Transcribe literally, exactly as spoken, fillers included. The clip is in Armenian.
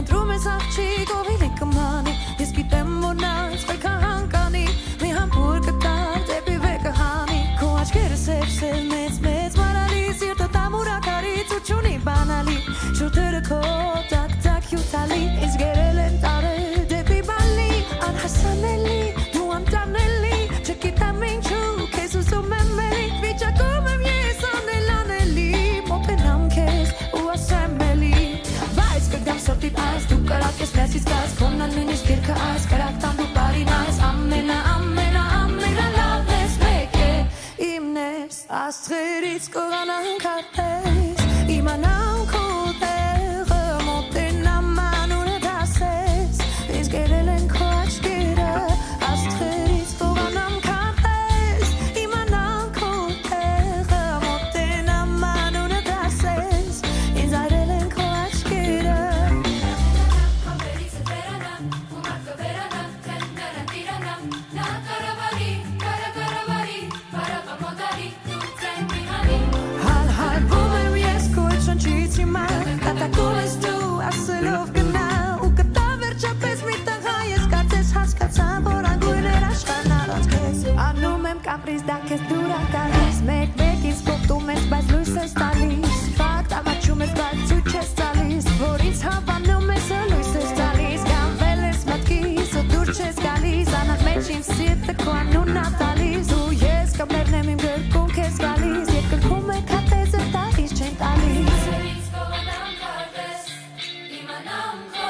ընտրում ես աղջիկ ով իլի կմանի Ես գիտեմ որ նա ինձ կհանկանի Մի համբուր կտար դեպի վեկը հանի Քո աչքերը սև-սև մեծ մեծ մարալիս Երտը տամուրակարից ու չունի բանալի Շուրթերը քո տակ-տակ հյութալի Ինձ գերել են տարել դեպի բալի Անհասանելի, դու անտանելի Չգիտեմ ինչու քեզ ուզում եմ էլի Վիճակում եմ ես անել անելի Մոտենամ քեզ ու ասեմ էլի Բայց կգամ սրտիդ այս դու կարակ ես լեսից կաս Քոնն նույնիսկ գիրքը այս կարակ տան դու բարին այս Ամենա, ամենա, ամենա լավ ես մեկ է Իմն ես աստղերից կողանանք արդես Իմանամ քո տեղը մոտենամ անունդ ասես Ինձ գերել են քո աչքերը աստղերից կողանանք արդես Իմանամ քո տեղը մոտենամ անունդ ասես Ինձ այրել են քո աչքերը Ամերից է վերանամ, ու մարդը վերանամ, թենները տիրանամ Նա կարավարի, կարա կարավարի, բարապա մոդարի, դու ձեն միհանի Հալ-հալվում եմ ես քո այդ շնչից հիմա Կատակում ես դու ասելով գնա Ու կտա վերջապես մի տղա ես կարծես հասկացամ Որ անգույներ աշխարհն առանց քեզ Անում եմ կապրիզ դա քեզ դուր ա տալիս Մեկ-մեկ ինձ կոպտում ես բայց լույս ես տալիս Ֆակտ ամաչում ես բայց ցույց ես տալիս Որ ինձ հավանում ես ու լույս ես տալիս Գանվել ես մտքիս ու դուր չես գալիս Անհատ մեջ ինձ սիրտը քո անունն ա տալիս Ու ես կմեռնեմ իմ գրկում քեզ գալիս Երբ կրկում եք հատեզը տալիս չեն տալիս Ամերից կողանամ կարդես, իմանամ քո